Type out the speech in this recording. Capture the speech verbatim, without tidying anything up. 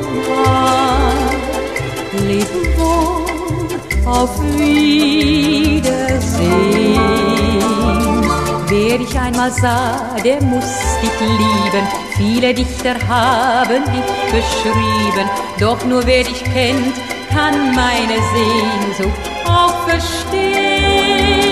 Leb wohl, auf Wiedersehen. Wer dich einmal sah, der muss dich lieben. Viele Dichter haben dich beschrieben. Doch nur wer dich kennt, kann meine Sehnsucht auch verstehen.